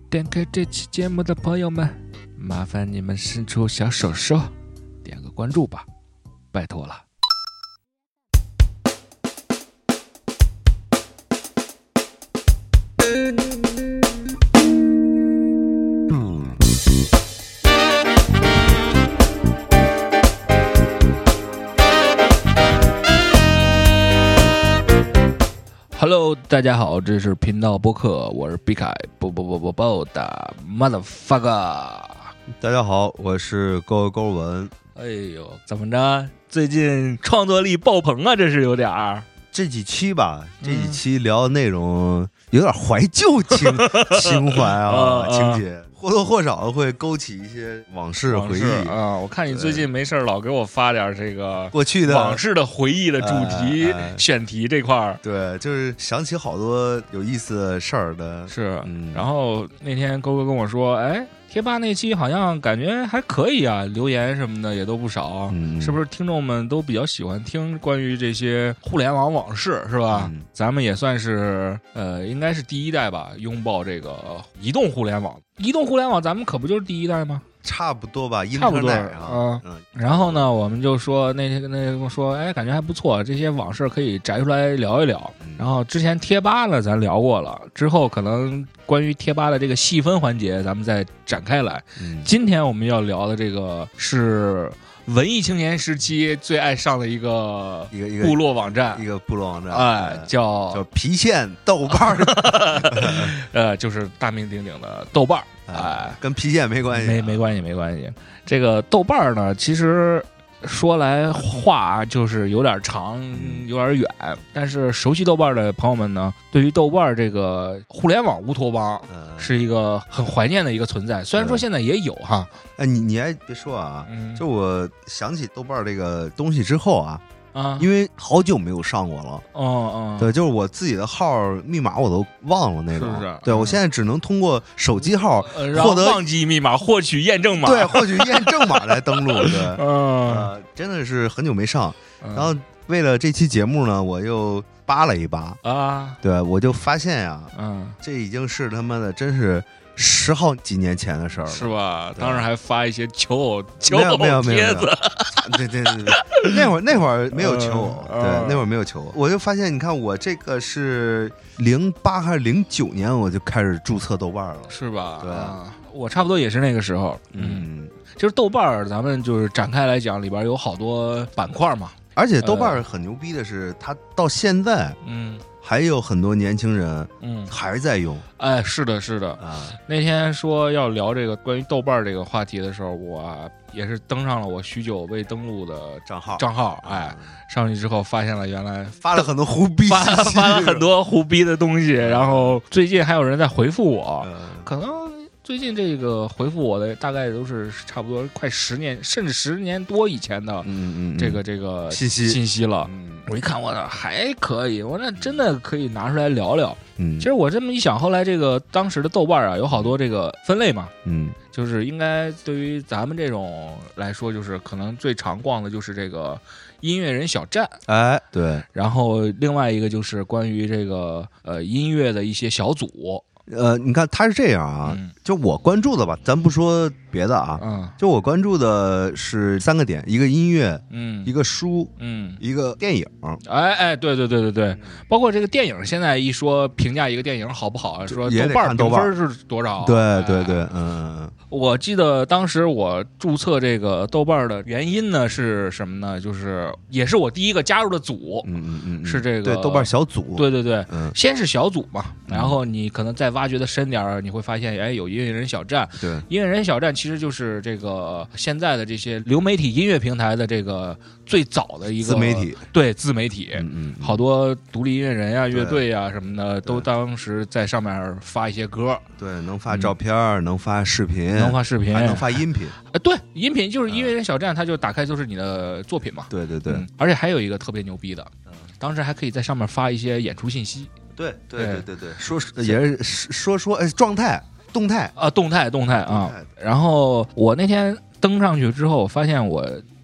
点开这期节目的朋友们，麻烦你们伸出小手手，点个关注吧，拜托了。Hello， 大家好，这是频道播客，我是毕凯，不的 motherfucker。 大家好，我是勾文。 哎呦，怎么着？最近创作力爆棚啊，这是有点儿。 这几期吧，这几期聊的内容有点怀旧情怀啊，情节或多或少会勾起一些往事回忆啊。我看你最近没事老给我发点这个过去的往事的回忆的主题选题这块儿， 对，就是想起好多有意思的事儿的。 是，然后那天勾哥跟我说，哎。贴吧那期好像感觉还可以啊，留言什么的也都不少，是不是听众们都比较喜欢听关于这些互联网往事，是吧？咱们也算是应该是第一代吧，拥抱这个移动互联网。移动互联网咱们可不就是第一代吗？ 差不多吧， 差不多啊。 然后呢，我们就说那天跟我说，哎，感觉还不错，这些往事可以摘出来聊一聊。然后之前贴吧呢，咱聊过了，之后可能关于贴吧的这个细分环节，咱们再展开来。今天我们要聊的这个是文艺青年时期最爱上的一个部落网站， 一个部落网站， 哎，叫郫县豆瓣就是大名鼎鼎的豆瓣。哎， 跟郫县没关系， 没关系。这个豆瓣呢，其实说来话就是有点长，有点远。但是熟悉豆瓣的朋友们呢，对于豆瓣这个互联网乌托邦是一个很怀念的一个存在。虽然说现在也有哈， 哎，你还别说啊，就我想起豆瓣这个东西之后啊。因为好久没有上过了，对，就是我自己的号密码我都忘了那种， 是不是？ 对，我现在只能通过手机号获得忘记密码，获取验证码， 对，获取验证码来登录，对，真的是很久没上。然后为了这期节目呢，我又扒了一扒啊，对，我就发现呀，这已经是他妈的真是10好几年前的事儿了， 是吧？当时还发一些求偶帖子， 对，那会儿没有求偶，对，那会儿没有求偶。我就发现，你看我这个是08还是09年我就开始注册豆瓣了， 是吧？ 对， 我差不多也是那个时候。就是豆瓣咱们就是展开来讲，里边有好多板块嘛。 而且豆瓣很牛逼的是，它到现在，还有很多年轻人，还在用。 哎，是的啊。那天说要聊这个关于豆瓣这个话题的时候，我也是登上了我许久未登录的账号，哎，上去之后发现了原来发了很多胡逼， 发了很多胡逼的东西。然后最近还有人在回复我，可能最近这个回复我的大概都是差不多快10年甚至10年多以前的这个信息了。我一看，我还可以，我那真的可以拿出来聊聊。其实我这么一想，后来这个当时的豆瓣有好多这个分类嘛，就是应该对于咱们这种来说，就是可能最常逛的就是这个音乐人小站， 哎，对， 然后另外一个就是关于这个音乐的一些小组。 你看他是这样啊，就我关注的吧，咱不说别的啊，就我关注的是3个点，一个音乐，一个书，一个电影。 哎，对，包括这个电影，现在一说评价一个电影好不好，说豆瓣评分是多少？ 对， 我记得当时我注册这个豆瓣的原因呢是什么呢？就是也是我第一个加入的组，是这个对豆瓣小组， 对，先是小组嘛，然后你可能再挖掘的深点，你会发现，哎，有音乐人小站， 对， 音乐人小站其实就是这个现在的这些流媒体音乐平台的这个最早的一个自媒体， 对，自媒体，好多独立音乐人啊、乐队啊什么的，都当时在上面发一些歌， 对，能发照片，能发视频，还能发音频， 对，音频就是音乐人小站，它就打开就是你的作品嘛， 对， 而且还有一个特别牛逼的，当时还可以在上面发一些演出信息。 对，也是说状态、动态啊。然后我那天登上去之后，发现我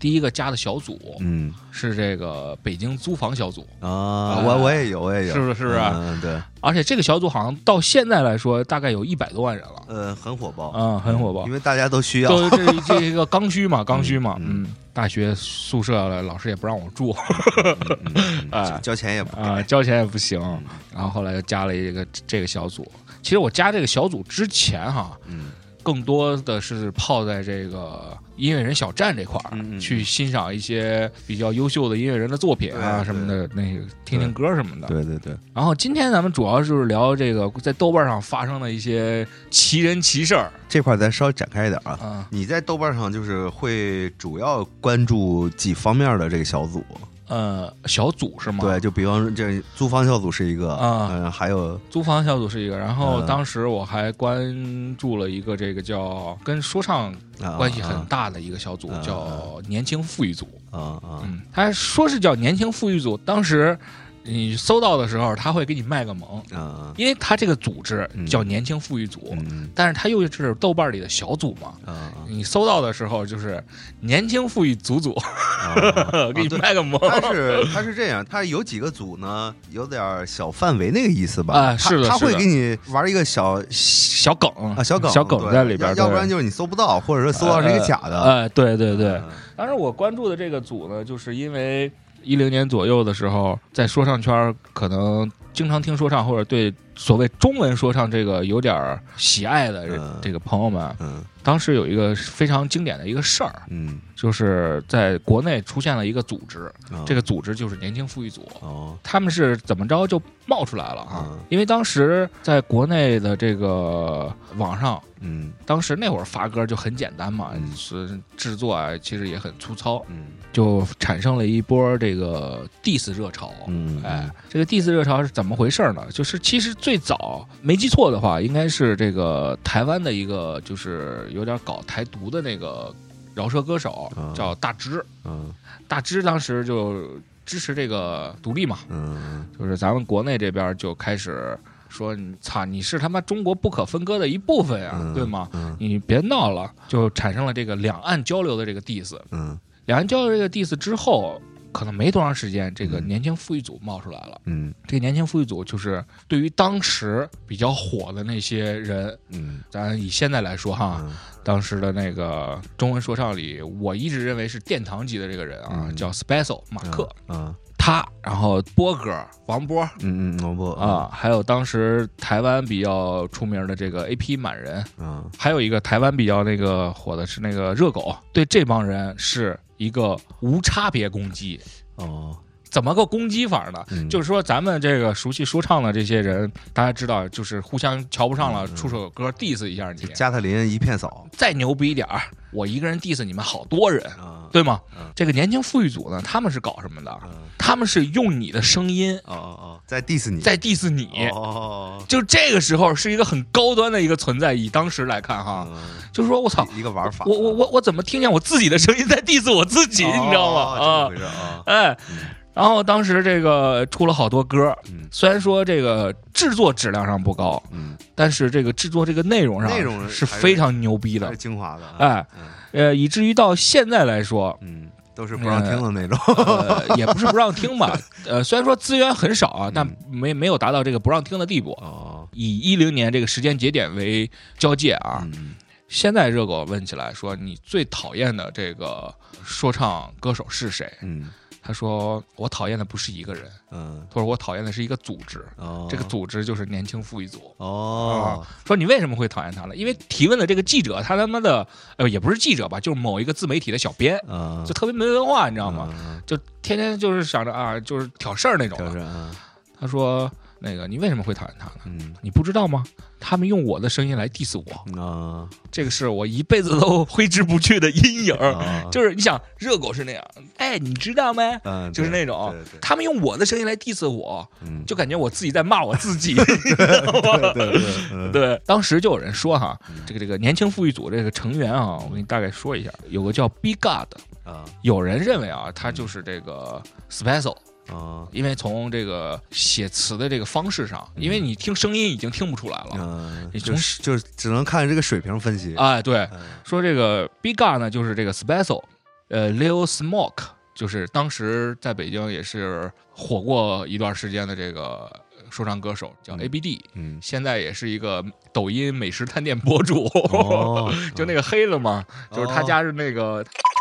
第一个加的小组，是这个北京租房小组啊，我也有， 是不是啊？对， 而且这个小组好像到现在来说，大概有100多万人了， 很火爆， 很火爆， 因为大家都需要， 这个刚需嘛，大学宿舍老师也不让我住， 交钱也不交钱也不行，然后后来又加了这个小组。其实我加这个小组之前哈，更多的是泡在这个音乐人小站这块儿，去欣赏一些比较优秀的音乐人的作品啊什么的，那个听听歌什么的。 对对对。 然后今天咱们主要就是聊这个在豆瓣上发生的一些奇人奇事儿。 这块咱稍微展开一点啊。你在豆瓣上就是会主要关注几方面的这个小组？ 小组是吗？ 对，就比方说这租房小组是一个还有租房小组是一个，然后当时我还关注了一个这个叫跟说唱关系很大的一个小组，叫年轻富裕组他说是叫年轻富裕组，当时你搜到的时候他会给你卖个萌因为他这个组织叫年轻富裕组但是他又是豆瓣里的小组嘛你搜到的时候就是年轻富裕组给你卖个萌他是这样，他有几个组呢有点小范围那个意思吧是的， 他会给你玩一个小梗小梗在里边， 要不然就是你搜不到，或者说搜到是一个假的对对对当时我关注的这个组呢就是因为10年左右的时候，在说唱圈可能经常听说唱，或者对所谓中文说唱这个有点喜爱的这个朋友们，当时有一个非常经典的一个事儿，就是在国内出现了一个组织，这个组织就是年轻富裕组，他们是怎么着就冒出来了因为当时在国内的这个网上，当时那会儿发歌就很简单嘛，是制作其实也很粗糙，就产生了一波这个 diss 热潮，这个 diss 热潮是怎么回事呢？就是其实最早没记错的话，应该是这个台湾的一个就是有点搞台独的那个饶舌歌手叫大芝，大芝当时就支持这个独立嘛，就是咱们国内这边就开始说你是他妈中国不可分割的一部分呀，对吗？你别闹了，就产生了这个两岸交流的这个 diss，两岸交流这个 diss 之后。可能没多长时间，这个年轻富裕组冒出来了。这个年轻富裕组就是对于当时比较火的那些人，咱以现在来说哈，当时的那个中文说唱里，我一直认为是殿堂级的这个人叫 Special 马克，他，然后波哥王波， 王波还有当时台湾比较出名的这个 AP 满人，还有一个台湾比较那个火的是那个热狗，对这帮人是一个无差别攻击怎么个攻击法呢？就是说咱们这个熟悉说唱的这些人，大家知道，就是互相瞧不上了，出首歌 diss 一下你， 加特林一片扫， 再牛逼一点我一个人 diss 你们好多人，对吗？这个年轻富裕组呢，他们是搞什么的？他们是用你的声音在 diss 你，就这个时候是一个很高端的一个存在。以当时来看哈，就是说我操， 一个玩法， 我怎么听见我自己的声音在 diss 我自己，你知道吗？然后当时这个出了好多歌，虽然说这个制作质量上不高，但是这个制作这个内容上是非常牛逼的， 精华的， 以至于到现在来说， 都是不让听的那种， 也不是不让听吧，虽然说资源很少但没有达到这个不让听的地步。以10年这个时间节点为交界现在热狗问起来说，你最讨厌的这个说唱歌手是谁？他说我讨厌的不是一个人，他说我讨厌的是一个组织，这个组织就是年轻富裕组。说你为什么会讨厌他呢？因为提问的这个记者他妈的也不是记者吧，就是某一个自媒体的小编，就特别没文化，你知道吗？就天天就是想着就是挑事儿那种的。他说那个你为什么会讨厌他呢？你不知道吗？他们用我的声音来 diss 我这个是我一辈子都挥之不去的阴影就是你想热狗是那样，你知道吗？就是那种他们用我的声音来 diss 我，就感觉我自己在骂我自己，你知道吗？对，当时就有人说这个年轻富裕组这个成员我给你大概说一下，有个叫 Big God 有人认为他就是这个 Special。因为从这个写词的这个方式上，因为你听声音已经听不出来了， 就是只能看这个水平分析。 对，说这个 Big God 呢就是这个 Special， Lil Smoke， 就是当时在北京也是火过一段时间的这个说唱歌手，叫 ABD， 现在也是一个抖音美食探店博主，就那个黑了嘛，就是他家是那个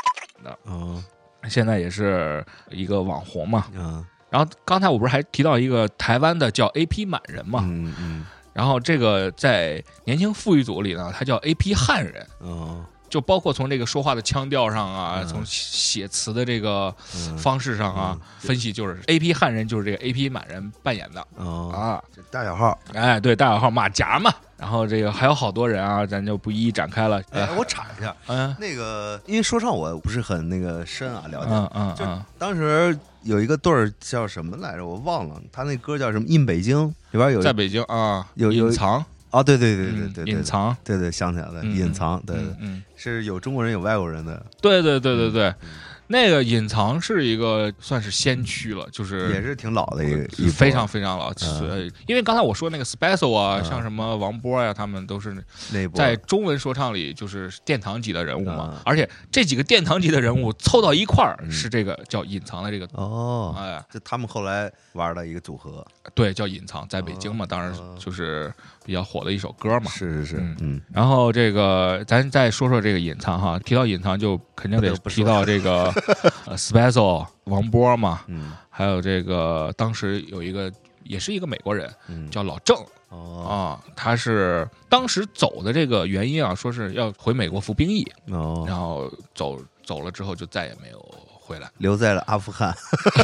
现在也是一个网红嘛。然后刚才我不是还提到一个台湾的叫 AP 满人嘛，然后这个在年轻富裕组里呢，他叫 AP 汉人，就包括从这个说话的腔调上啊，从写词的这个方式上啊，分析就是 AP 汉人就是这个 AP 满人扮演的大小号， 哎，对，大小号马甲嘛。然后这个还有好多人啊，咱就不一一展开了。 我插一下，那个因为说唱我不是很那个深啊了解，就当时有一个队儿叫什么来着，我忘了，他那歌叫什么？In 北京里边有在北京啊， 有隐藏啊，对， 隐藏， 对，想起来了，隐藏，对，是有中国人有外国人的， 对。那个隐藏是一个算是先驱了，就是也是挺老的一个非常非常老。因为刚才我说那个 Special 啊，像什么王波呀，他们都是在中文说唱里就是殿堂级的人物嘛。而且这几个殿堂级的人物凑到一块儿，是这个叫隐藏的这个就他们后来玩的一个组合， 对，叫隐藏，在北京嘛，当然就是比较火的一首歌嘛。 是， 然后这个咱再说说这个隐藏哈，提到隐藏就肯定得提到这个Special 王波嘛，还有这个当时有一个也是一个美国人，叫老郑他是当时走的这个原因啊，说是要回美国服兵役，然后走了之后就再也没有回来， 留在了阿富汗。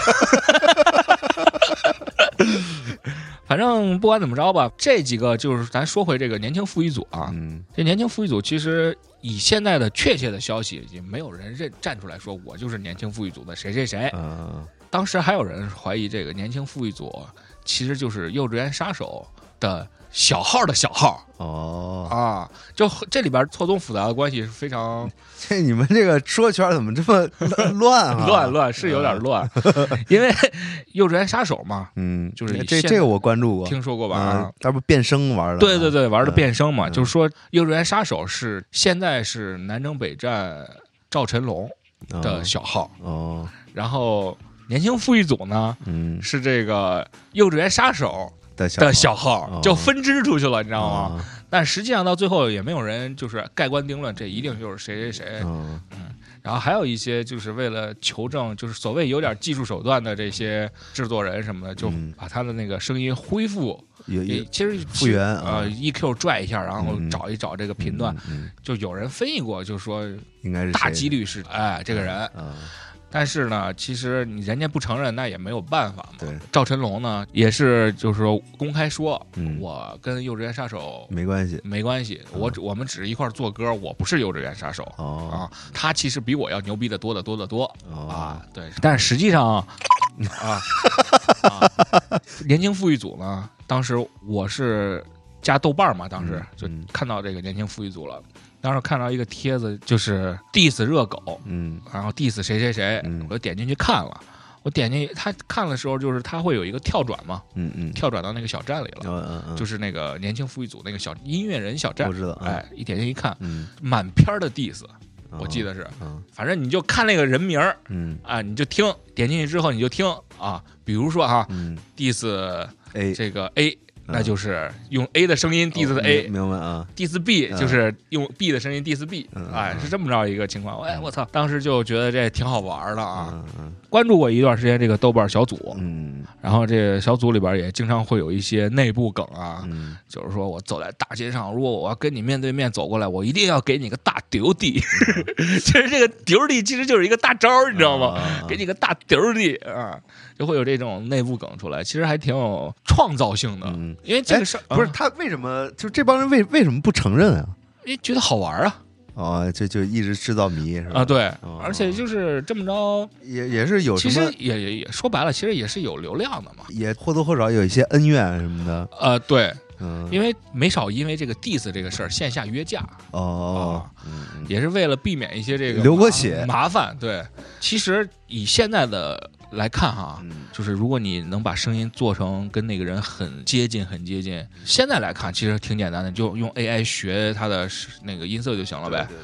反正不管怎么着吧，这几个就是咱说回这个年轻富裕组啊，这年轻富裕组其实以现在的确切的消息，已经没有人站出来说我就是年轻富裕组的谁谁谁。当时还有人怀疑这个年轻富裕组其实就是幼稚园杀手的小号的小号就这里边错综复杂的关系是非常。 这你们这个说圈怎么这么乱啊？ 乱是有点乱，因为幼稚园杀手嘛，就是这个我关注过， 听说过吧？ 他不变声玩的？ 对，玩的变声嘛，就是说幼稚园杀手是现在是南征北战赵晨龙的小号然后年轻富裕组呢，是这个幼稚园杀手的小号，就分支出去了，你知道吗？但实际上到最后也没有人就是盖棺定论，这一定就是谁谁谁。然后还有一些就是为了求证，就是所谓有点技术手段的这些制作人什么的，就把他的那个声音恢复，其实复原 EQ 拽一下，然后找一找这个频段，就有人分析过，就说应该是大几率是这个人。但是呢，其实人家不承认，那也没有办法嘛。 对， 赵晨龙呢，也是就是说公开说，我跟幼稚园杀手没关系， 我们只是一块做歌，我不是幼稚园杀手他其实比我要牛逼的多得多对，但是实际上年轻富裕组呢，当时我是加豆瓣嘛，当时就看到这个年轻富裕组了。当时看到一个帖子，就是 diss 热狗，然后 diss 谁谁谁，我就点进去看了。我点进去，他看的时候，就是他会有一个跳转嘛，跳转到那个小站里了，就是那个年轻富裕组那个小音乐人小站， 我知道， 一点进去一看，满篇的 diss，我记得是，反正你就看那个人名你就听，点进去之后你就听比如说diss这个 A。那就是用 A 的声音 diss A， 明白啊 ？diss B 就是用 B 的声音 diss B，是这么着一个情况。我操，当时就觉得这挺好玩的啊。关注过一段时间这个豆瓣小组，然后这个小组里边也经常会有一些内部梗啊，就是说我走在大街上，如果我要跟你面对面走过来，我一定要给你个大丢地。其实这个丢地其实就是一个大招，你知道吗？给你个大丢地就会有这种内部梗出来，其实还挺有创造性的。因为这个事不是他为什么就这帮人为什么不承认啊？ 因为觉得好玩啊。 这就一直制造谜是吧？ 对，而且就是这么着， 也是有什么， 其实也说白了，其实也是有流量的嘛， 也或多或少有一些恩怨什么的。 对，因为没少因为这个 diss 这个事儿线下约架也是为了避免一些这个流过血麻烦。对，其实以现在的来看就是如果你能把声音做成跟那个人很接近，现在来看其实挺简单的，就用 AI 学他的那个音色就行了呗。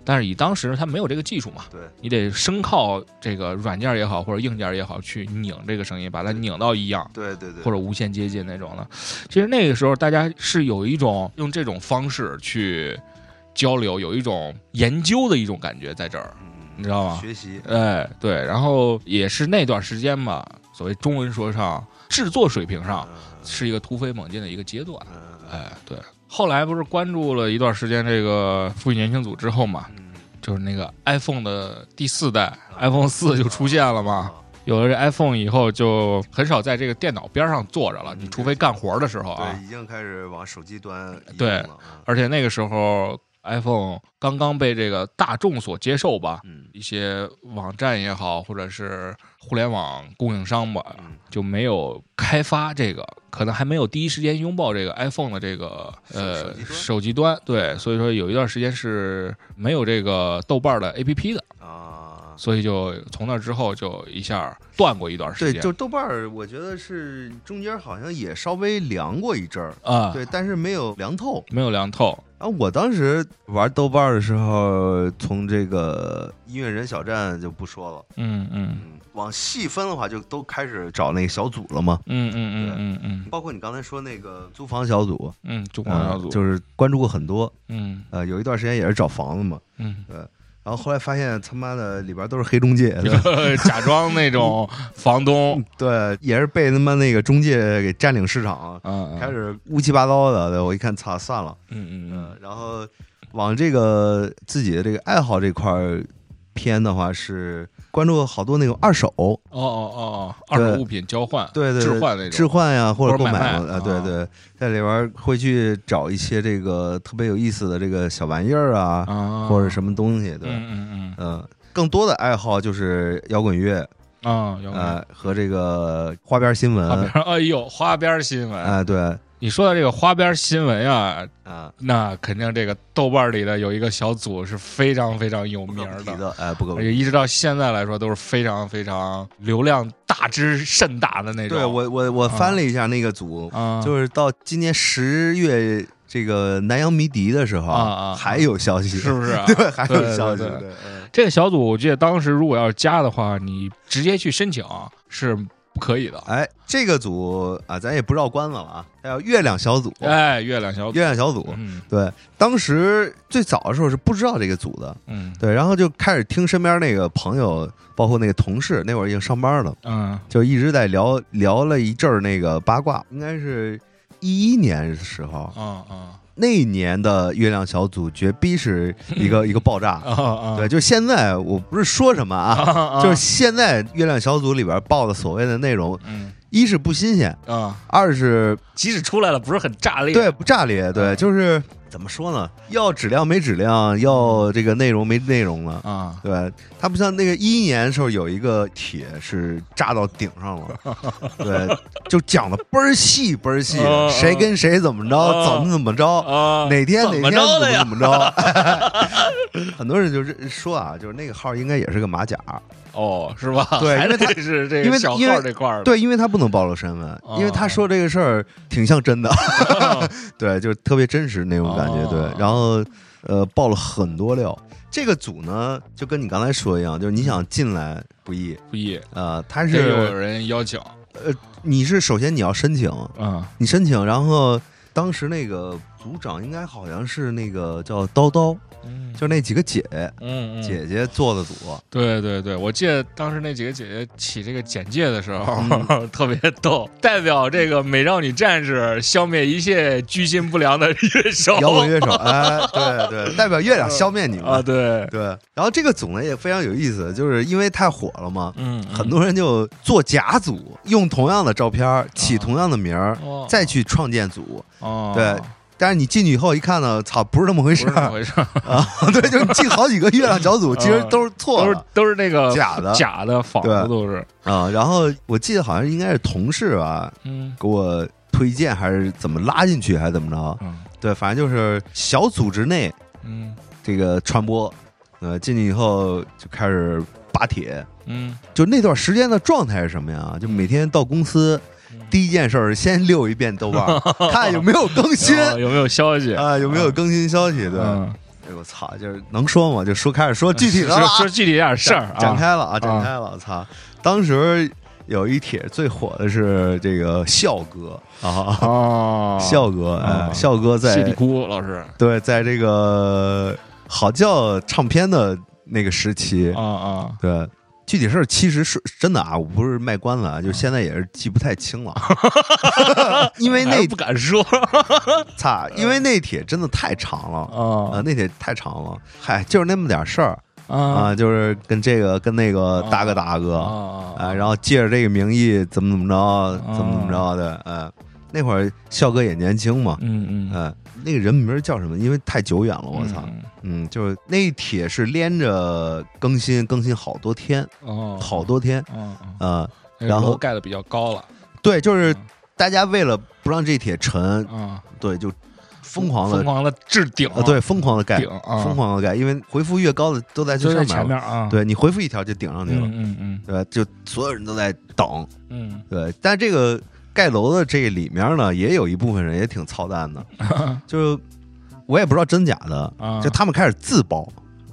但是以当时他没有这个技术嘛， 对， 你得生靠这个软件也好或者硬件也好去拧这个声音，把它拧到一样， 对对对， 或者无限接近那种的。其实那个时候大家是有一种用这种方式去交流，有一种研究的一种感觉在这儿，你知道吗？ 学习， 哎，对，然后也是那段时间吧，所谓中文说唱制作水平上是一个突飞猛进的一个阶段，哎，对。后来不是关注了一段时间这个富裕年轻组之后嘛，就是那个 iPhone 的第4代 iPhone 4就出现了嘛。有了这 iPhone 以后，就很少在这个电脑边上坐着了，你除非干活的时候啊。 对，已经开始往手机端移对了。而且那个时候 iPhone 刚刚被这个大众所接受吧，一些网站也好，或者是互联网供应商吧，就没有开发这个，可能还没有第一时间拥抱这个 iPhone 的这个手机端。对，所以说有一段时间是没有这个豆瓣的 APP 的啊，所以就从那之后就一下断过一段时间。 对，就豆瓣我觉得是中间好像也稍微凉过一阵儿啊，对，但是没有凉透， 没有凉透。 啊，我当时玩豆瓣的时候，从这个音乐人小站就不说了，往细分的话，就都开始找那个小组了嘛，包括你刚才说那个租房小组， 租房小组就是关注过很多，有一段时间也是找房子嘛，对。然后后来发现他妈的里边都是黑中介， 假装那种房东， 对，也是被他妈那个中介给占领市场，开始乌七八糟的。对，我一看，操，算了，然后往这个自己的这个爱好这块偏的话，是关注好多那种二手， 二手物品交换， 对， 置换那种， 置换呀，或者购买，对，在里边会去找一些这个特别有意思的这个小玩意儿啊，或者什么东西，对，更多的爱好就是摇滚乐。和这个花边新闻， 哎呦，花边新闻， 哎，对， 你说的这个花边新闻啊，那肯定这个豆瓣里的有一个小组是非常非常有名的， 哎，不可， 而且一直到现在来说都是非常非常流量大之甚大的那种。 对，我翻了一下那个组，就是到今年10月。这个南洋迷笛的时候还有消息， 是不是？ 对，还有消息。对， 这个小组我记得当时如果要加的话，你直接去申请是不可以的。 哎，这个组啊，咱也不绕关子了啊，叫月亮小组。 哎，月亮小组， 对，当时最早的时候是不知道这个组的，对，然后就开始听身边那个朋友，包括那个同事，那会儿已经上班了，就一直在聊了一阵儿那个八卦，应该是2011年的时候，那一年的月亮小组绝逼是一个爆炸，对，就现在我不是说什么啊，就是现在月亮小组里边报的所谓的内容，一是不新鲜二是即使出来了不是很炸裂， 对，不炸裂，对，就是怎么说呢？要质量没质量，要这个内容没内容了啊！对，它不像那个2011年的时候有一个帖是炸到顶上了，对，就讲的倍儿细，谁跟谁怎么着，怎么着，哪天怎么着，很多人就是说啊，就是那个号应该也是个马甲。 是吧？ 对，因为他是这个小号这块儿， 对，因为他不能暴露身份，因为他说这个事儿挺像真的，对，就是特别真实那种感觉，对。然后爆了很多料。这个组呢，就跟你刚才说一样，就是你想进来不易，他是有人邀请， 你是首先你要申请，你申请，然后当时那个组长应该好像是那个叫叨，就那几个姐姐做的组， 对，我记得当时那几个姐姐起这个简介的时候特别逗，代表这个美少女战士消灭一切居心不良的乐手， 摇滚乐手，哎，对，代表月亮消灭你们啊，对。 然后这个组呢也非常有意思，就是因为太火了嘛，很多人就做假组，用同样的照片起同样的名儿，再去创建组，对。但是你进去以后一看呢，操，不是那么回事啊！对，就进好几个月亮小组，其实都是错的， 都是那个假的仿的都是啊。然后我记得好像应该是同事吧，给我推荐还是怎么拉进去还是怎么着？对，反正就是小组织内，这个传播，进去以后就开始扒帖，就那段时间的状态是什么呀？就每天到公司。第一件事儿，先溜一遍豆瓣，看有没有更新， 有没有消息啊？有没有更新消息？对， 我操，就是能说吗？就开始说具体的了， 说具体点事儿， 展开了啊，展开了，操！当时有一帖最火的是这个笑哥啊，笑哥，笑哥在谢里哭老师， 对，在这个好叫唱片的那个时期对。具体事儿其实是真的啊，我不是卖关子啊，就现在也是记不太清了，因为那不敢说， 操，因为那帖真的太长了那帖太长了，嗨，就是那么点事儿就是跟这个跟那个搭个然后借着这个名义怎么着的，那会儿笑哥也年轻嘛，那个人名叫什么？因为太久远了，我操，就是那一帖是连着更新好多天，好多天，然后盖的比较高了， 对，就是大家为了不让这帖沉，对，就疯狂的置顶， 对，疯狂的盖，因为回复越高的都在最前面啊， 对你回复一条就顶上去了，对，就所有人都在等，对，但这个。盖楼的这里面呢，也有一部分人也挺操蛋的，就是我也不知道真假的，就他们开始自爆，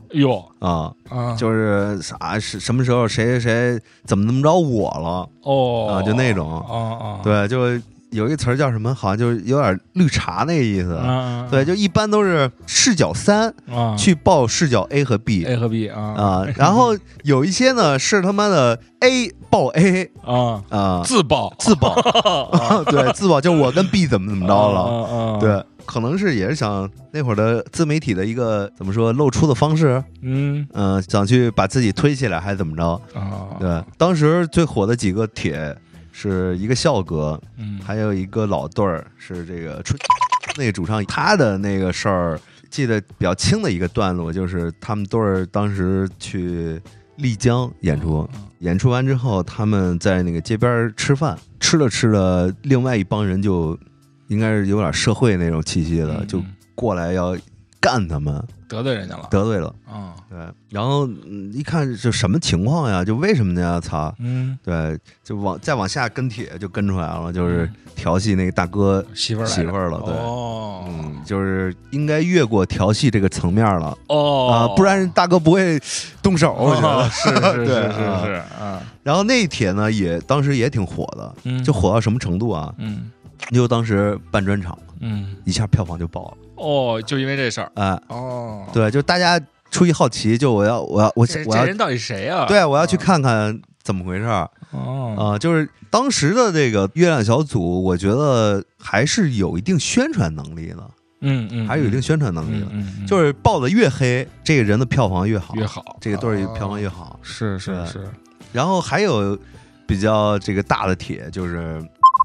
就是啥是什么时候谁怎么着我了，就那种，对，就有一词叫什么，好像就有点绿茶那意思，对，就一般都是视角3去报视角 A 和 B， 然后有一些呢是他妈的 A 报 A 自爆， 对，自爆，就我跟 B 怎么着了，对，可能是也是想那会儿的自媒体的一个怎么说露出的方式，想去把自己推起来还是怎么着，对，当时最火的几个帖。是一个笑哥，还有一个老对儿是这个春那个主唱，他的那个事儿记得比较清的一个段落，就是他们对儿当时去丽江演出，演出完之后，他们在那个街边吃饭，吃了，另外一帮人就应该是有点社会那种气息的，就过来要干他们。 得罪人家了， 对，然后一看就什么情况呀？就为什么呢？操，对，就再往下跟帖就跟出来了，就是调戏那个大哥媳妇儿了，对，就是应该越过调戏这个层面了，不然大哥不会动手，我觉得是然后那帖呢，也当时也挺火的，就火到什么程度啊？就当时办专场，一下票房就爆了。 就因为这事儿， 对，就大家出于好奇，就我要这人到底谁啊？ 对，我要去看看怎么回事儿。就是当时的这个月亮小组，我觉得还是有一定宣传能力的。还是有一定宣传能力的。就是报的越黑，这个人的票房越好，这个队儿票房越好。 是。 然后还有比较这个大的帖，就是。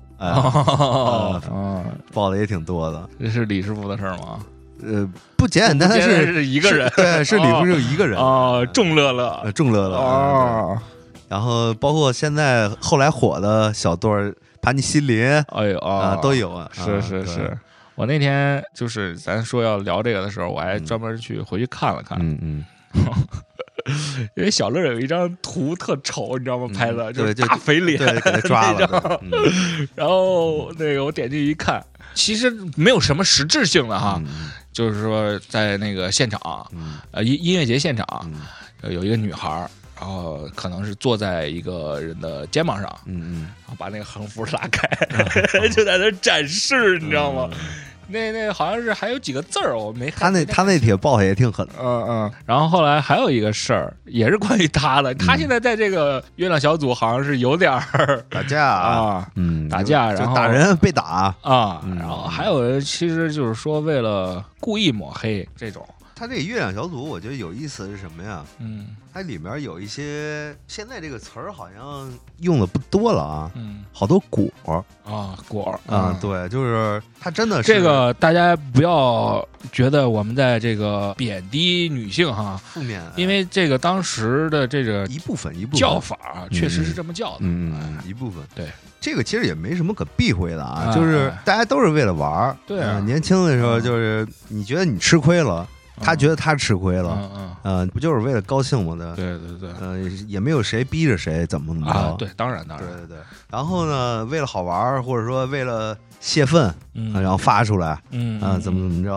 报的也挺多的。 这是李师傅的事儿吗？ 不简单， 是一个人， 对，是李师傅一个人众乐乐然后包括现在后来火的小队儿盘尼西林，都有啊。 是。我那天就是咱说要聊这个的时候，我还专门回去看了看。因为小乐有一张图特丑，你知道吗？拍的就是大肥脸， 对，给他抓了。 然后那个我点进去一看，其实没有什么实质性的哈，就是说在那个现场，音乐节现场，有一个女孩，然后可能是坐在一个人的肩膀上，然后把那个横幅拉开，就在那展示，你知道吗？那好像是还有几个字儿，我没看。 他那帖报也挺狠。 然后后来还有一个事儿，也是关于他的。他现在在这个月亮小组好像是有点打架打架，然后打人被打然后还有人其实就是说为了故意抹黑这种。 他这月亮小组，我觉得有意思的是什么呀？它里面有一些现在这个词儿好像用的不多了啊，好多果对，就是它真的是这个，大家不要觉得我们在这个贬低女性哈， 负面， 因为这个当时的这个一部分叫法确实是这么叫的， 一部分对。 这个其实也没什么可避讳的啊，就是大家都是为了玩儿， 对， 年轻的时候就是你觉得你吃亏了。他觉得他吃亏了，不就是为了高兴吗？ 对， 也没有谁逼着谁怎么着， 对，当然， 对。然后呢，为了好玩或者说为了泄愤，然后发出来，怎么着，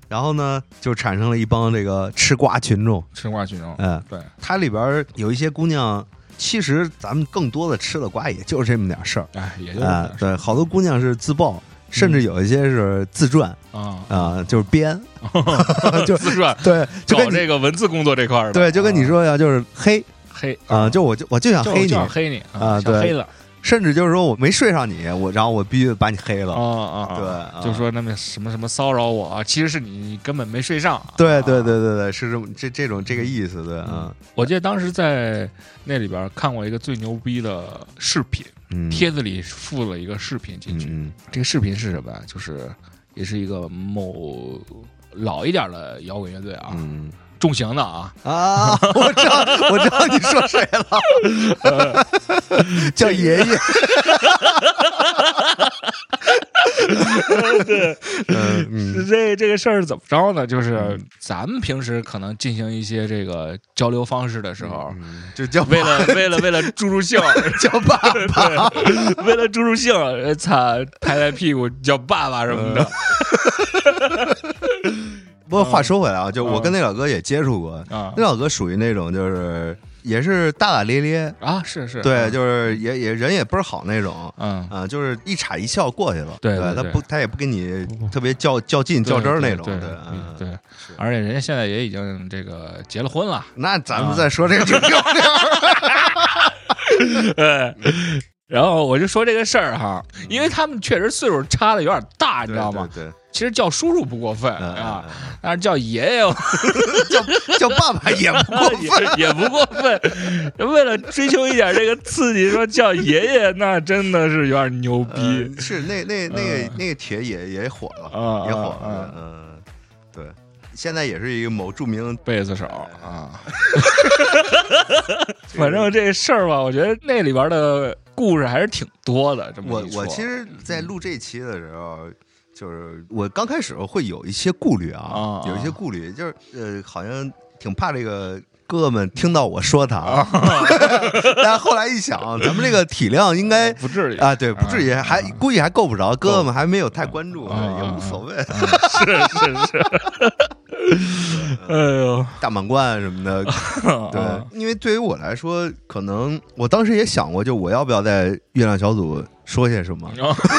然后呢，就产生了一帮这个吃瓜群众。 对， 它里边有一些姑娘，其实咱们更多的吃的瓜也就是这么点事儿， 也就是对，好多姑娘是自曝，甚至有一些是自传就是编， 就自传， 对，就跟这个文字工作这块儿， 对，就跟你说呀，就是黑就我就想黑你对， 黑了。 甚至就是说我没睡上你，然后我必须把你黑了对，就说那么什么骚扰我，其实是你根本没睡上。 对，是这个意思，对啊。 我记得当时在那里边看过一个最牛逼的视频，帖子里附了一个视频进去。这个视频是什么呀？就是也是一个某老一点的摇滚乐队重型的我知道你说谁了，叫爷爷。 对，这个事儿怎么着呢？就是咱们平时可能进行一些这个交流方式的时候， 就叫为了助助兴， 叫爸爸， 为了助助兴，拍屁股叫爸爸什么的。 不过话说回来就我跟那老哥也接触过，那老哥属于那种就是也是大大咧咧是， 对，就是也人也倍儿好那种，就是一岔一笑过去了， 对， 他也不跟你特别较劲较真儿那种， 对，而且人家现在也已经这个结了婚了， 那咱们再说这个就漂亮。对。然后我就说这个事儿因为他们确实岁数差的有点大，你知道吗？ 对， 其实叫叔叔不过分但是叫爷爷叫爸爸也不过分， 也不过分。为了追求一点这个刺激，说叫爷爷，那真的是有点牛逼。 是那个帖也火了也火了，对。现在也是一个某著名贝斯手反正这事儿吧，我觉得那里边的故事还是挺多的。这么我其实，在录这期的时候，就是我刚开始会有一些顾虑有一些顾虑，就是好像挺怕这个哥哥们听到我说他但后来一想，咱们这个体量应该不至于对，不至于，估计还够不着，哥哥们还没有太关注，也无所谓。 是。哎呦， 大满贯什么的，对，因为对于我来说，可能我当时也想过，就我要不要在月亮小组说些什么。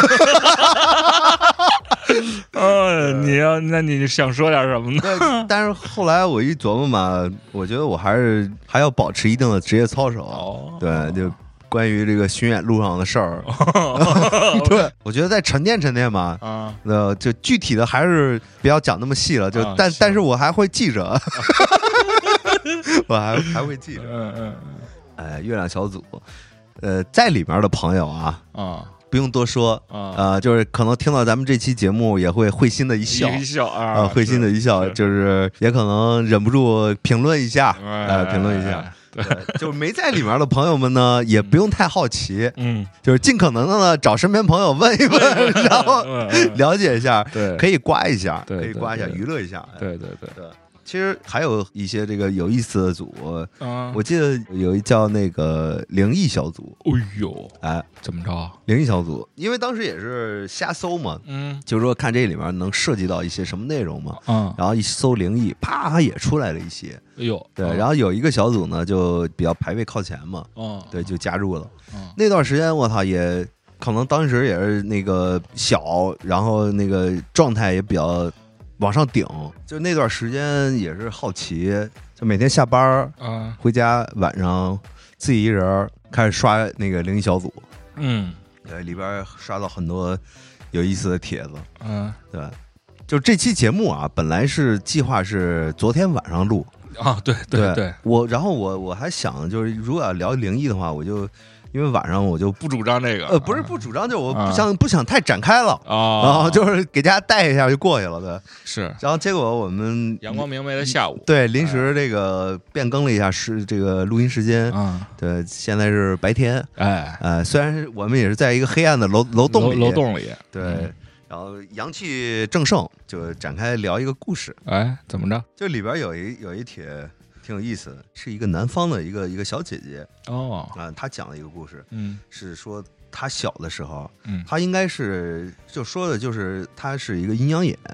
那你想说点什么呢？ 但是后来我一琢磨嘛，我觉得我还要保持一定的职业操守，对，就关于这个巡演路上的事儿，对，我觉得再沉淀沉淀嘛，就具体的还是不要讲那么细了，就但是我还会记着，我还会记着，月亮小组，在里面的朋友不用多说就是可能听到咱们这期节目也会会心的一笑会心的一笑，就是也可能忍不住评论一下，评论一下。对，就没在里面的朋友们呢，也不用太好奇，就是尽可能的呢找身边朋友问一问，然后了解一下，可以刮一下，可以刮一下，娱乐一下， 对。 其实还有一些这个有意思的组，我记得有一叫那个灵异小组。 哎呦，怎么着？ 灵异小组，因为当时也是瞎搜嘛，就是说看这里面能涉及到一些什么内容嘛，然后一搜灵异，啪也出来了一些。 哎呦， 对，然后有一个小组呢，就比较排位靠前嘛，对，就加入了。那段时间我操，也可能当时也是那个小，然后那个状态也比较往上顶，就那段时间也是好奇，就每天下班回家晚上自己一人开始刷那个灵异小组，对，里边刷到很多有意思的帖子，对，就这期节目本来是计划是昨天晚上录对， 然后我还想，就是如果要聊灵异的话，我就因为晚上我就不主张这个， 不是不主张，就我不想太展开了然后就是给大家带一下就过去了，对， 是。 然后结果我们阳光明媚的下午， 对，临时这个变更了一下这个录音时间，对，现在是白天，虽然我们也是在一个黑暗的楼洞里，对。然后阳气正盛，就展开聊一个故事。 怎么着？ 就里边有一帖挺有意思的，是一个南方的一个小姐姐她讲了一个故事，是说她小的时候，她应该是就说的就是她是一个阴阳眼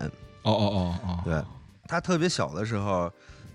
对，他特别小的时候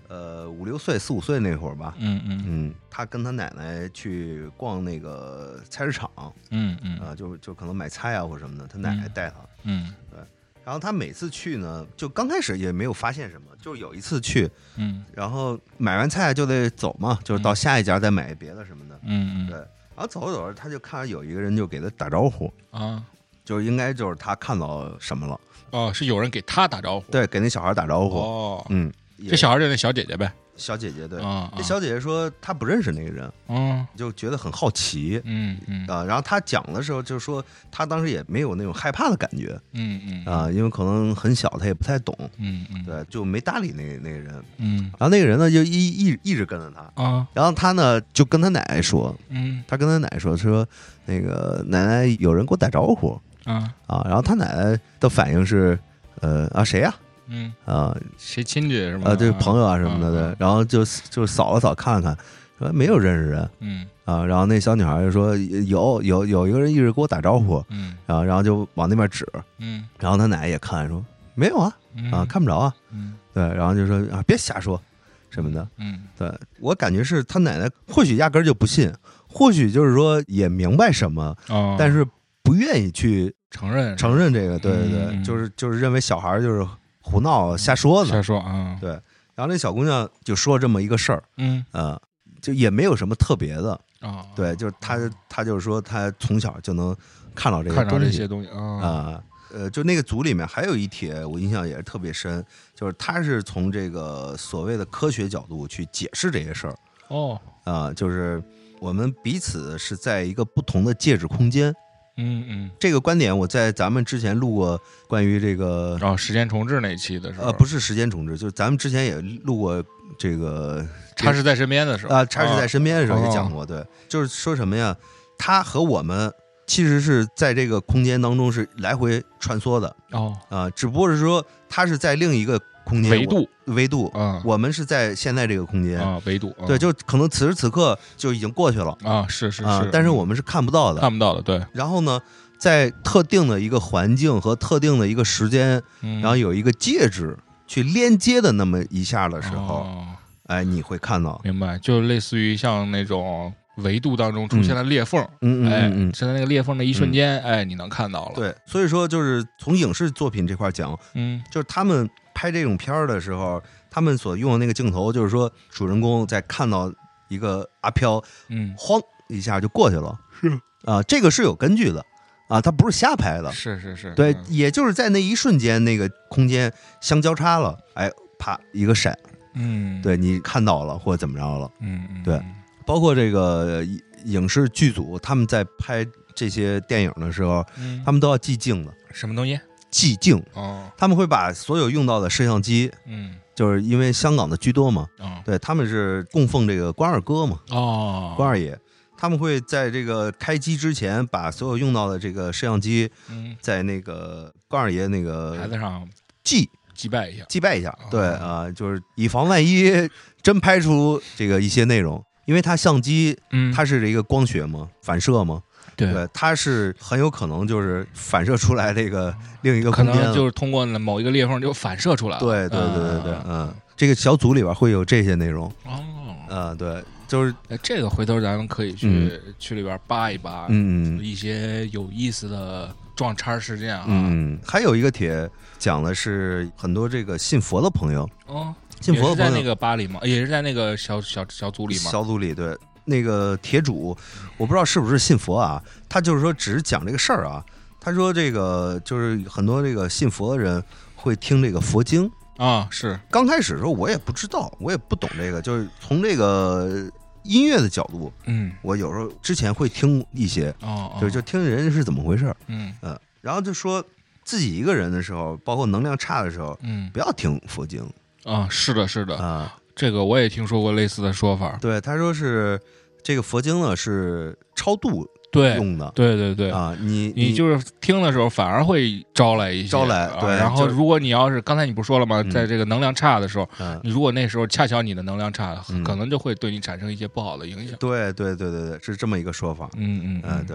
，5、6岁、4、5岁那会儿吧，他跟他奶奶去逛那个菜市场，就可能买菜啊或什么的，他奶奶带他，对。然后他每次去呢，就刚开始也没有发现什么，就有一次去，然后买完菜就得走嘛，就是到下一家再买别的什么的，对。然后走着走着，他就看到有一个人就给他打招呼啊，就是应该就是他看到什么了， 哦，是有人给他打招呼， 对，给那小孩打招呼， 哦，这小孩就是那小姐姐呗。 小姐姐对，那小姐姐说她不认识那个人，就觉得很好奇，然后她讲的时候就说她当时也没有那种害怕的感觉，因为可能很小，她也不太懂，对，就没搭理那个人，然后那个人呢就一直跟着她，然后她呢就跟她奶奶说，她跟她奶奶说那个奶奶有人给我打招呼，然后她奶奶的反应是谁呀？ 谁亲戚是吗？ 对，朋友啊什么的，对，然后就扫了扫看了看，说没有认识人，然后那小女孩就说有一个人一直给我打招呼，然后就往那边指，然后他奶奶也看说没有啊，看不着啊，对，然后就说别瞎说什么的，对，我感觉是他奶奶或许压根就不信，或许就是说也明白什么，但是不愿意去承认这个，对对对，就是认为小孩就是胡闹瞎说呢，对。然后那小姑娘就说这么一个事儿，就也没有什么特别的对，就是她就是说她从小就能看到这些东西就那个组里面还有一帖我印象也是特别深，就是他是从这个所谓的科学角度去解释这些事儿，就是我们彼此是在一个不同的介质空间。这个观点我在咱们之前录过关于这个时间重置那期的时候， 不是时间重置，就是咱们之前也录过这个插翅在身边的时候插翅在身边的时候也讲过，对，就是说什么呀？他和我们其实是在这个空间当中是来回穿梭的只不过是说他是在另一个空间维度，我们是在现在这个空间维度， 对，就可能此时此刻就已经过去了是但是我们是看不到的， 对。 然后呢，在特定的一个环境和特定的一个时间，然后有一个介质去连接的那么一下的时候，你会看到， 明白，就类似于像那种维度当中出现了裂缝，是在那个裂缝的一瞬间，你能看到了。 对，所以说就是从影视作品这块讲，就是他们拍这种片儿的时候，他们所用的那个镜头，就是说主人公在看到一个阿飘，晃一下就过去了， 是这个是有根据的他不是瞎拍的， 是， 对，也就是在那一瞬间，那个空间相交叉了，啪一个闪，对，你看到了或者怎么着了，对，包括这个影视剧组他们在拍这些电影的时候，他们都要记镜的， 什么东西？ 寂静他们会把所有用到的摄像机，就是因为香港的居多嘛，对，他们是供奉这个关二哥嘛，关二爷，他们会在这个开机之前把所有用到的这个摄像机，在那个关二爷那个牌子上祭拜一下， 对就是以防万一真拍出这个一些内容，因为它相机它是一个光学嘛，反射嘛。对，它是很有可能就是反射出来这个另一个空间， 可能就是通过某一个裂缝就反射出来了。 对，这个小组里边会有这些内容对，就是这个回头咱们可以去里边扒一扒，一些有意思的撞叉事件还有一个帖讲的是很多这个信佛的朋友，信佛的朋友在那个吧里吗？也是在那个小组里吗？ 小组里，对。那个帖主我不知道是不是信佛他就是说只是讲这个事儿他说这个就是很多这个信佛的人会听这个佛经是刚开始的时候我也不知道，我也不懂这个，就是从这个音乐的角度我有时候之前会听一些就听人家是怎么回事然后就说自己一个人的时候，包括能量差的时候不要听佛经是的这个我也听说过类似的说法。 对，他说是这个佛经呢是超度用的， 对你就是听的时候反而会招来一些对。 然后如果你要是刚才你不说了吗，在这个能量差的时候，你如果那时候恰巧你的能量差，可能就会对你产生一些不好的影响。 对，是这么一个说法。 对。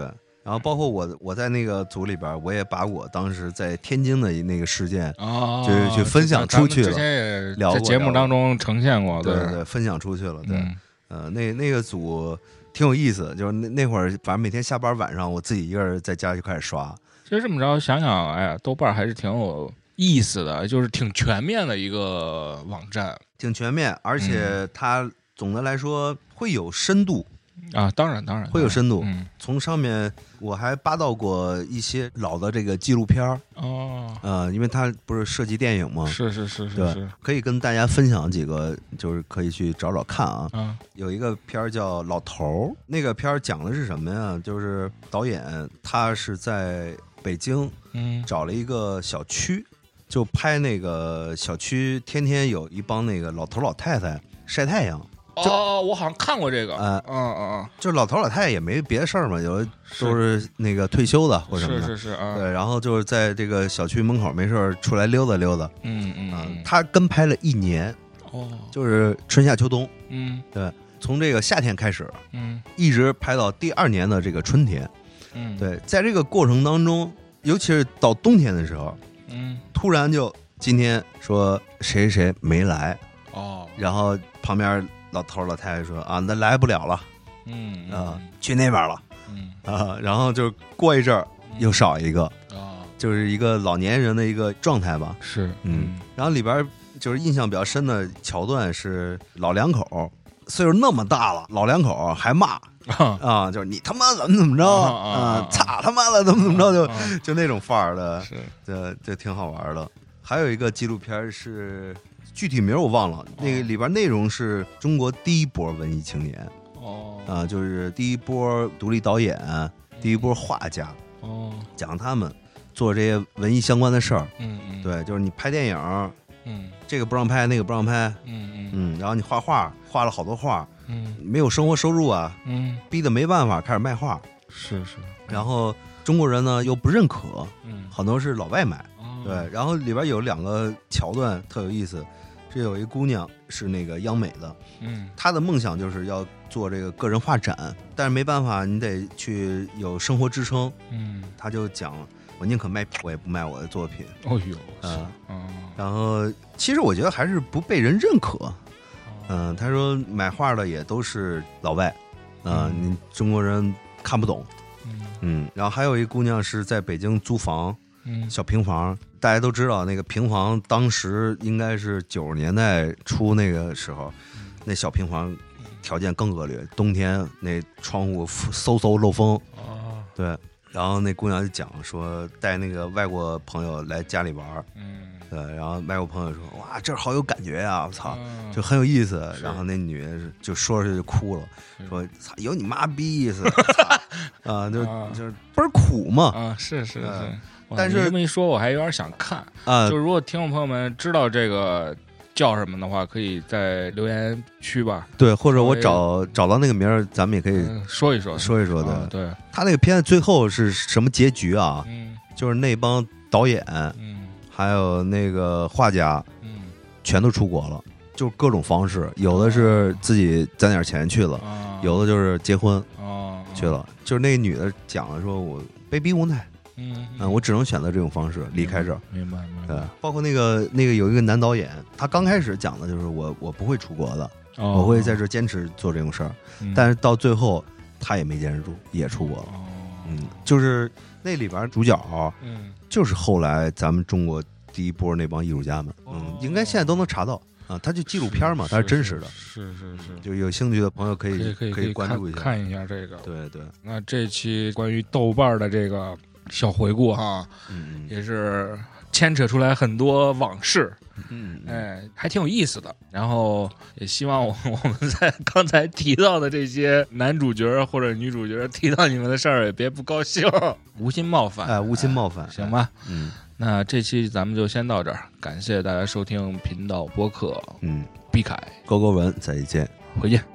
然后包括我在那个组里边，我也把我当时在天津的那个事件就是去分享出去了， 之前也在节目当中呈现过， 对，分享出去了，对，那个组挺有意思，就是那会儿反正每天下班晚上我自己一个人在家就开始刷。 其实这么着想想，哎呀，豆瓣还是挺有意思的，就是挺全面的一个网站， 挺全面，而且它总的来说会有深度啊，当然会有深度。从上面我还扒到过一些老的这个纪录片因为它不是涉及电影吗？ 是， 对，可以跟大家分享几个，就是可以去找找看啊。有一个片儿叫《老头》，那个片儿讲的是什么呀？就是导演他是在北京找了一个小区。就拍那个小区，天天有一帮那个老头老太太晒太阳。 我好像看过这个。 就是老头老太太也没别的事儿嘛，有的都是那个退休的或什么的。 是对，然后就是在这个小区门口没事出来溜达溜达。他跟拍了1年。就是春夏秋冬。对，从这个夏天开始。一直拍到第2年的这个春天。对，在这个过程当中，尤其是到冬天的时候。突然就今天说谁谁没来然后旁边老头老太太说啊，那来不了了，去那边了，然后就过一阵儿又少一个就是一个老年人的一个状态吧。 是， 然后里边就是印象比较深的桥段是老两口，岁数那么大了，老两口还骂。就是你他妈怎么着操他妈的怎么着就那种范儿的，就挺好玩的。还有一个纪录片是具体名我忘了，那个里边内容是中国第一波文艺青年就是第一波独立导演，第一波画家讲他们做这些文艺相关的事儿。对，就是你拍电影，这个不让拍，那个不让拍，然后你画画，画了好多画。没有生活收入啊，逼得没办法开始卖画。 是， 然后中国人呢又不认可，很多是老外买。对，然后里边有2个桥段特有意思，这有一姑娘是那个央美的，她的梦想就是要做这个个人画展，但是没办法，你得去有生活支撑。她就讲，我宁可卖，我也不卖我的作品。然后其实我觉得还是不被人认可。他说买画的也都是老外，你中国人看不懂。然后还有一姑娘是在北京租房，小平房，大家都知道那个平房当时应该是90年代初那个时候，那小平房条件更恶劣，冬天那窗户嗖漏风。对，然后那姑娘就讲说带那个外国朋友来家里玩。对，然后外国朋友说哇这儿好有感觉呀，我操，就很有意思。然后那女的就说着就哭了，说操有你妈逼意思就是倍儿苦嘛。 是，但是这么一说我还有点想看就如果听众朋友们知道这个叫什么的话，可以在留言区吧。 对，或者我找到那个名儿，咱们也可以说一说的。 对， 他那个片子最后是什么结局啊？就是那帮导演，还有那个画家，全都出国了，就是各种方式，有的是自己攒点钱去了，有的就是结婚去了。就是那个女的讲了，说我被逼无奈，我只能选择这种方式离开这儿。 明白。 包括那个有一个男导演，他刚开始讲的就是我不会出国的，我会在这坚持做这种事儿，但是到最后他也没坚持住，也出国了。就是那里边主角就是后来咱们中国第一波那帮艺术家们，应该现在都能查到啊。他就纪录片嘛，他是真实的。 是， 就有兴趣的朋友可以关注一下， 看一下这个。 对。 那这期关于豆瓣的这个小回顾哈，也是牵扯出来很多往事，还挺有意思的。然后也希望我们在刚才提到的这些男主角或者女主角提到你们的事儿，也别不高兴，无心冒犯。 无心冒犯， 行吧？那这期咱们就先到这儿，感谢大家收听频道播客。毕凯勾勾文，再见， 回见。